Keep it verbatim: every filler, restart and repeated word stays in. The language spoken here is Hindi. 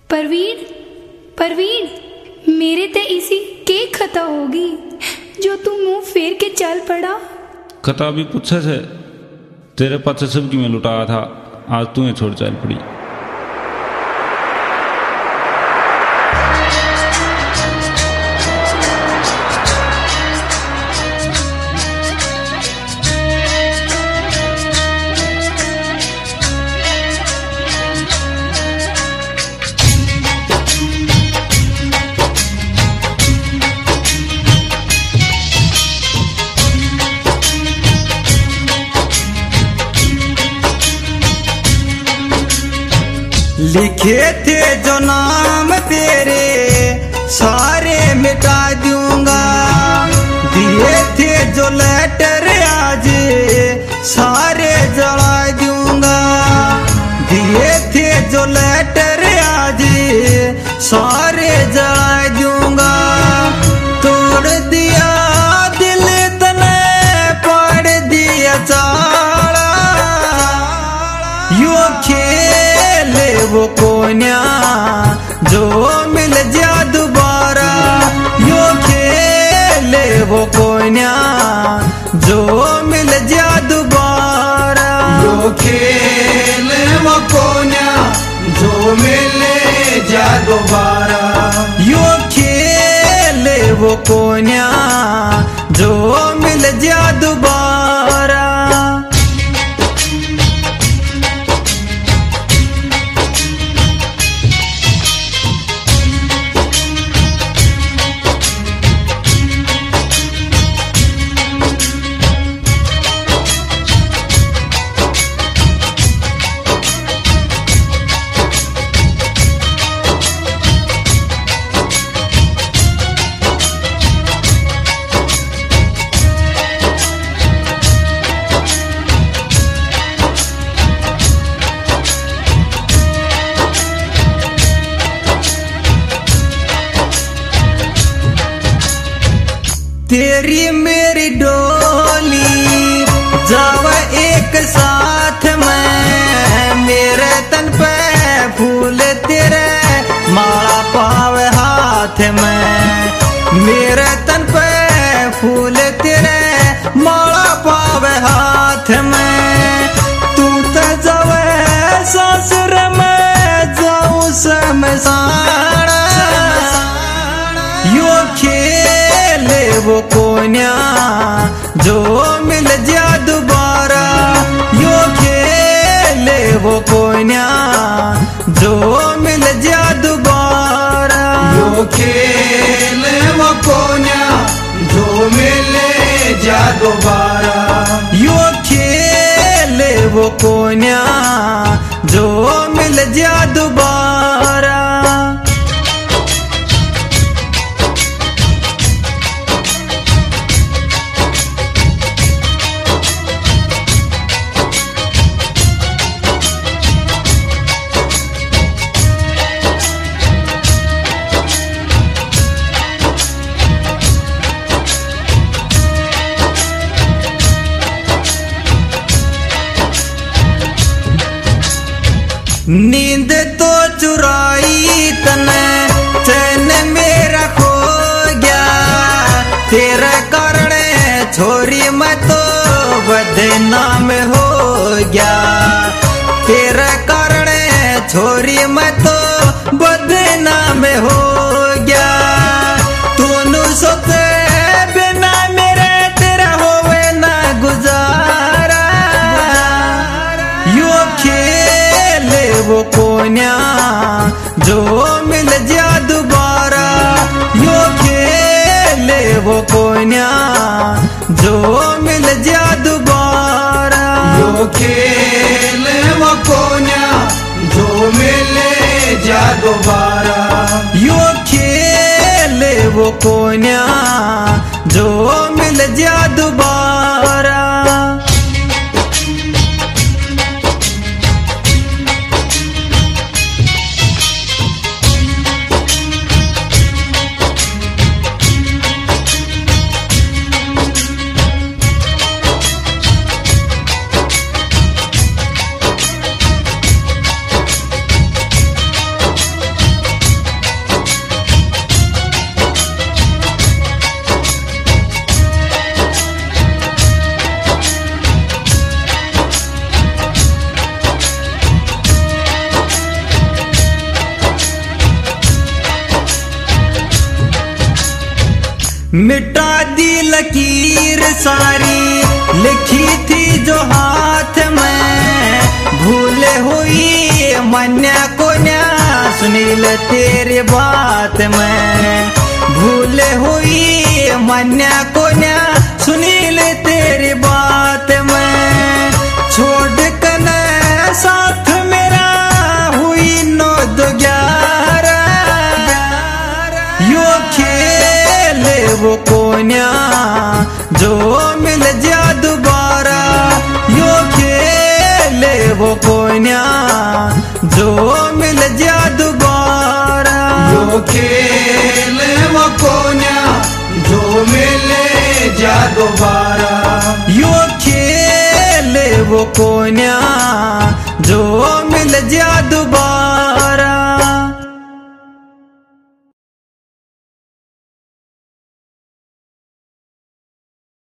परवीन, परवीन, मेरे ते इसी के खता होगी जो तू मुंह फेर के चल पड़ा। खता भी पूछे से तेरे पास सब की मैं लुटाया था, आज तू छोड़ चल पड़ी। लिखे थे जो नाम तेरे सारे मिटा दूंगा, दिए थे जो लेटर आज सारे जला दूंगा, दिए थे जो लेटर आज सारे जला दूंगा। तोड़ दिया दिल तने पाड़ दिया चाड़ा, यो खेले वो कोन्या जो मिल जा दोबारा, यो खेले वो कोन्या जो मिल जा दोबारा, यो खेले वो कोन्या जो मिले जा दोबारा, यो खेले वो कोन्या जो मिल जा दोबारा। तेरी मेरी डोली जावा एक साथ में, मेरे तन पे फूल तेरे माला पावे हाथ में, मेरे तन पे फूल तेरे माला पावे हाथ में। तू तो जावे ससुर में जाऊं समसाना, यो खेले वो कोन्या जो मिल जा दोबारा, यो खेले वो कोन्या जो मिल जा दोबारा, यो खेले वो कोन्या जो मिले जा दोबारा, यो खेले वो कोन्या जो मिल जा दोबारा। नींद तो चुराई तने चैन मेरा खो गया, तेरे कारण छोरी मैं तो बदनाम हो गया, तेरे कारण छोरी मैं तो बदनाम हो गया। तूनु सोते बिना मेरे तेरा होवे ना गुजारा, यो खेले वो कोन्या जो मिल जा दोबारा, यो खेले वो कोन्या जो मिल जा दोबारा, यो खेले वो कोन्या जो मिले जा दोबारा, यो खेले वो कोन्या जो मिल जा दोबारा। मिटा दी लकीर सारी लिखी थी जो हाथ में, भूले हुई मन्या को न्या सुनील तेरी बात में, भूले हुई मन्या को न्या सुनील तेरी बात में। छोड़ कर साथ मेरा हुई नौ दो ग्यारह, यो खेले वो कोन्या जो मिल जा दोबारा, यो खेले वो कोन्या जो मिल जा दोबारा, यो खेले वो कोन्या जो मिले जा दोबारा, यो खेले वो कोन्या जो मिल जा दोबारा।